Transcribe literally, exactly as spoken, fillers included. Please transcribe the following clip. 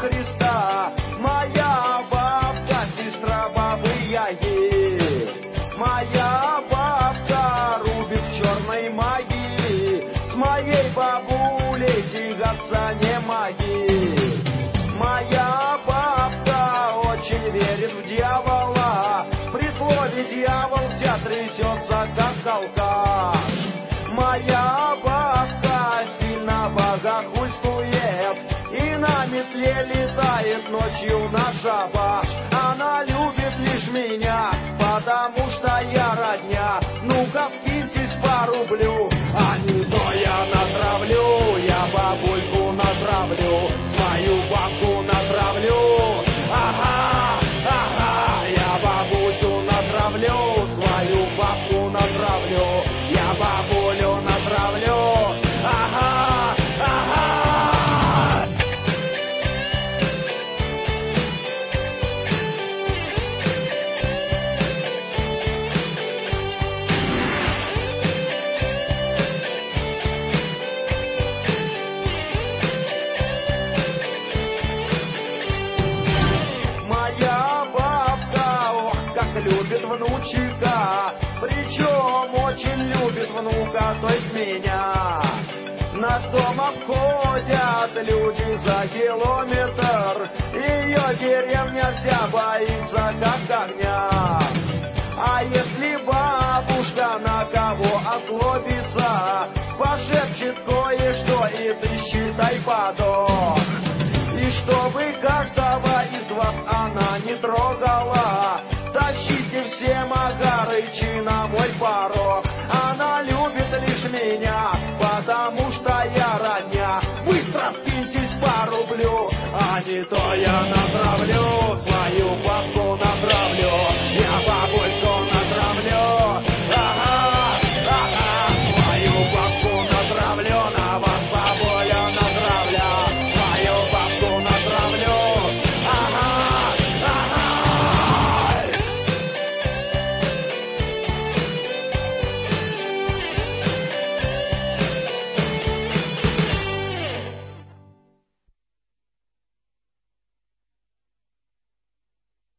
Христа. Моя бабка, сестра бабы Яги. Моя бабка рубит в черной магии. С моей бабулей тягаться не моги. Моя бабка очень верит в дьявола. При слове дьявол вся трясется, как алкаш. Моя бабка сильно богохульствует и на метле летает ночью на шабаш. Она любит лишь меня, потому что я родня. Ну-ка вкиньтесь по рублю, а не то я натравлю. Я бабульку натравлю, свою бабку натравлю. Ага, ага, я бабусю натравлю, свою бабку натравлю. Я бабулю натравлю. Ага, ага. Моя бабка, ох, как любит внучика. Причем очень любит внука, то есть меня. Наш дом обходят люди за километр. Ее деревня вся боится, как огня. А если бабушка на кого озлобится, пошепчет кое-что, и ты считай подох. И чтобы каждого из вас она не трогала, тащите все Магарычи на мой порог.